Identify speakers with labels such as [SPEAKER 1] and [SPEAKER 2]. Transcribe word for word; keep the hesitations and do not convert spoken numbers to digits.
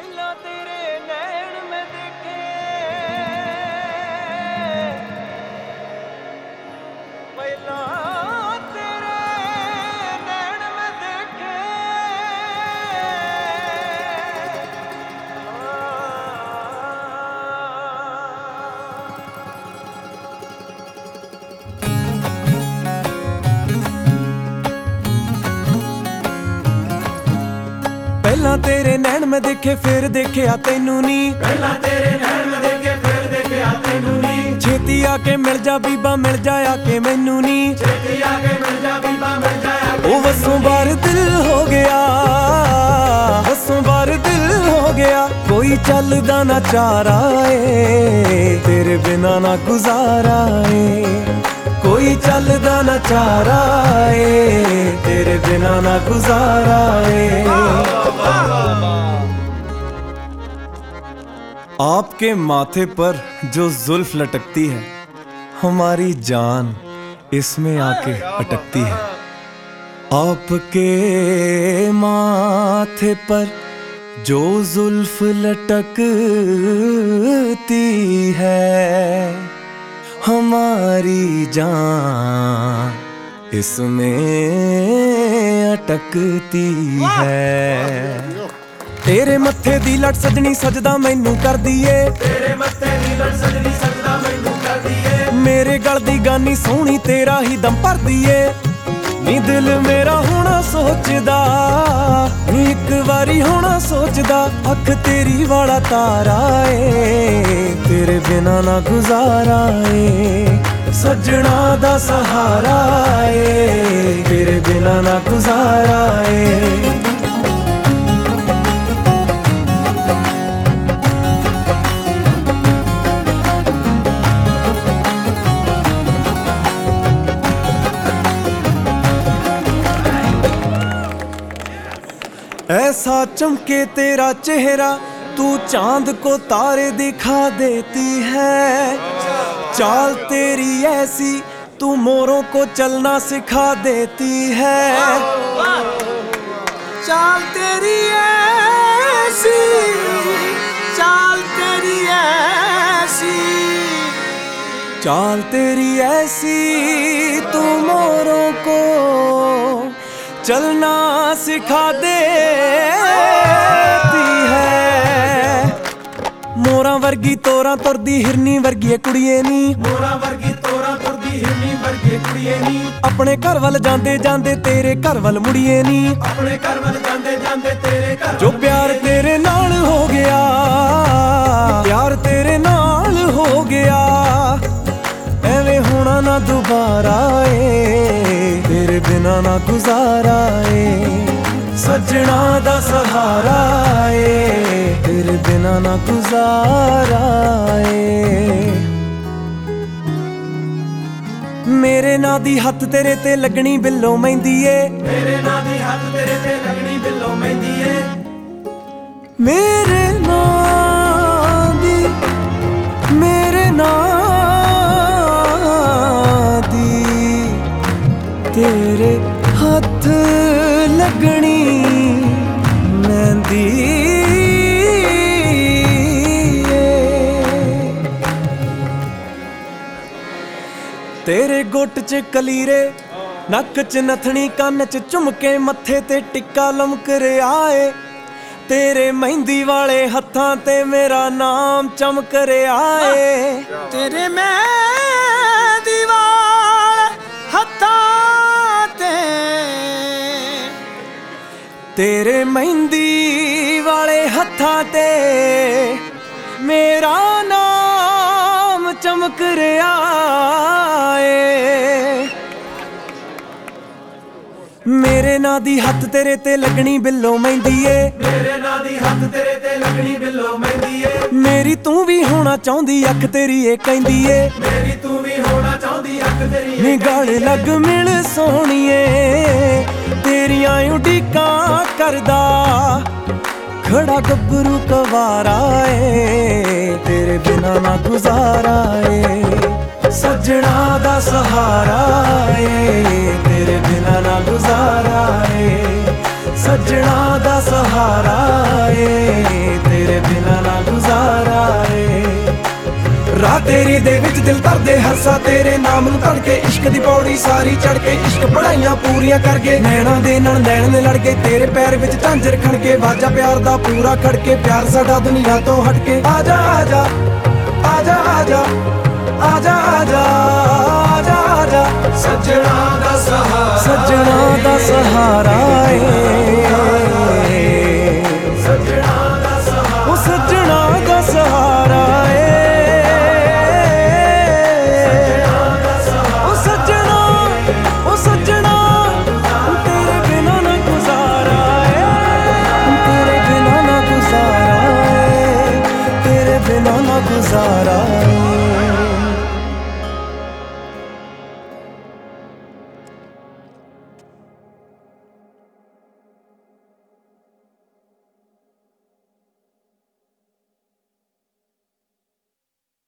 [SPEAKER 1] ਪਹਿਲਾਂ ਤੇਰੇ ਨੈਣ ਮੈਂ ਦੇਖੇ, ਪਹਿਲਾਂ ਤੇਰੇ ਨੈਣ ਮੈਂ ਦੇਖੇ। ਪਹਿਲਾਂ ਤੇਰੇ ਨੈਣ ਮੈਂ ਦੇਖੇ ਫਿਰ ਦੇਖਿਆ ਤੈਨੂੰ ਨੀ,
[SPEAKER 2] ਪਹਿਲਾਂ ਤੇਰੇ ਨੈਣ ਮੈਂ ਦੇਖੇ ਫਿਰ ਦੇਖਿਆ ਤੈਨੂੰ ਨੀ।
[SPEAKER 1] ਛੇਤੀ ਆ ਕੇ ਮਿਲ ਜਾ ਬੀਬਾ ਮਿਲ ਜਾ ਆ ਕੇ ਮੈਨੂੰ ਨੀ,
[SPEAKER 2] ਛੇਤੀ ਆ ਕੇ ਮਿਲ ਜਾ ਬੀਬਾ ਮਿਲ ਜਾ ਆ ਕੇ।
[SPEAKER 1] ਉਹ ਵਸੋਂ ਬਾਰ ਦਿਲ ਹੋ ਗਿਆ, ਵਸੋਂ ਬਾਰ ਦਿਲ ਹੋ ਗਿਆ। ਕੋਈ ਚੱਲਦਾ ਨਾ ਚਾਰਾ ਏ, ਤੇਰੇ ਬਿਨਾ ਨਾ ਗੁਜ਼ਾਰਾ ਏ। ਕੋਈ ਚੱਲਦਾ ਨਾ ਚਾਰਾ ਏ, तेरे बिना ना गुजारा है। आपके माथे पर जो जुल्फ लटकती है, हमारी जान इसमें आके अटकती है। आपके माथे पर जो जुल्फ लटकती है, हमारी जान इसमें अटकती है। तेरे मत्थे दी लट सजनी सजदा मैनू कर दिए,
[SPEAKER 2] तेरे मत्थे दी लट सजनी सजदा मैनू कर दिए।
[SPEAKER 1] मेरे गल दी गानी सोहनी तेरा ही दम भर दिए। नी दिल मेरा होना सोचदा, नी एक वारी होना सोचदा। अख तेरी वाला तारा ए, तेरे बिना ना गुजारा ए। सजना दा सहारा ए, तेरे बिना ना गुजारा ए। ऐसा चमके तेरा चेहरा, तू चांद को तारे दिखा देती है। चाल तेरी ऐसी, तू मोरों को चलना सिखा देती है। चाल तेरी ऐसी, चाल तेरी ऐसी, चाल तेरी ऐसी, तू मोरों को चलना सिखा देती है। मोरा वर्गी तोरा तुरदी हिरनी वर्गी कुड़िए नी,
[SPEAKER 2] मोरा वर्गी तोरा तुरदी हिरनी वर्गी कुड़िए नी।
[SPEAKER 1] अपने घर वल जांदे जांदे तेरे घर वल मुड़िए नी,
[SPEAKER 2] अपने घर वल जांदे जांदे तेरे घर।
[SPEAKER 1] जो प्यार तेरे नाल हो गया, प्यार तेरे नाल हो गया, एवें होना ना दोबारा ए, तेरे बिना ना गुजारा ए। सजना दा सहारा ए, तेरे बिना ना गुजारा ए। मेरे ना दी हत्थ तेरे ते लगनी बिल्लो मेहंदी ए,
[SPEAKER 2] मेरे ना दी हत्थ तेरे ते लगनी बिल्लो मेहंदी ए।
[SPEAKER 1] मेरे ना दी, मेरे ना तेरे हथ लगनी मेहंदी। तेरे गुट च कलीरे, नक च नथनी, कन्न च झुमके, मत्थे ते टिक्का लमक रिहा है। तेरे मेहंदी वाले हत्थां ते मेरा नाम चमक रिहा है। तेरे मेहंदी वाले हत्थां, तेरे मेहंदी वाले हत्थां ते मेरा नाम चमक रिहा है। मेरे ना दी हत्थ तेरे ते लगनी बिल्लो मेहंदी ए,
[SPEAKER 2] मेरे ना दी हत्थ तेरे ते लगनी बिल्लो मेहंदी ए।
[SPEAKER 1] मेरी तू भी होना चाहंदी अख तेरी ए कहंदी ए,
[SPEAKER 2] मेरी तू भी होना चाहंदी अख तेरी ए।
[SPEAKER 1] नी गल लग मिल सोहणीए, तेरियां उडीकां करदा खड़ा गब्बरू कवारा ए, तेरे बिना ना गुजारा ए। सजना दा सहारा ए, तेरे बिना ना गुजारा ए। सजना दा सहारा ए, तेरे ਤੇਰੀ ਦੇ ਵਿੱਚ ਦਿਲ ਧਰਦੇ ਹਰਸਾ ਤੇਰੇ ਨਾਮ ਨੂੰ ਧੜ ਕੇ ਇਸ਼ਕ ਦੀ ਪੌੜੀ ਸਾਰੀ ਚੜ ਕੇ ਇਸ਼ਕ ਪੜਾਈਆਂ ਪੂਰੀਆਂ ਕਰ ਗਏ ਨੈਣਾ ਦੇ ਨਾਲ ਨੈਣ ਨੇ ਲੜ ਕੇ ਤੇਰੇ ਪੈਰ ਵਿੱਚ ਝਾਂਜਰ ਖੜ ਕੇ ਵਾਜਾ ਪਿਆਰ ਦਾ ਪੂਰਾ ਖੜ ਕੇ ਪਿਆਰ ਸਾਡਾ ਦੁਨੀਆ ਤੋਂ ਹਟ ਕੇ ਆਜਾ ਆਜਾ ਆਜਾ ਆਜਾ ਆਜਾ ਆਜਾ ਆਜਾ ਆਜਾ
[SPEAKER 2] ਸੱਜਣਾ ਦਾ ਸਹਾਰਾ
[SPEAKER 1] ਸੱਜਣਾ ਦਾ ਸਹਾਰਾ ਏ
[SPEAKER 2] ਸੱਜਣਾ ਦਾ ਸਹਾਰਾ
[SPEAKER 1] ਉਹ ਸੱਜਣਾ ਦਾ ਸਹਾਰਾ ਏ ਉਹ ਸੱਜਣਾ ਉਹ ਸੱਜਣਾ ਤੇਰੇ ਬਿਨਾਂ ਨਾ ਗੁਜ਼ਾਰਾ ਏ ਤੇਰੇ ਬਿਨਾਂ ਨਾ ਗੁਜ਼ਾਰਾ ਏ ਤੇਰੇ ਬਿਨਾਂ ਨਾ ਗੁਜ਼ਾਰਾ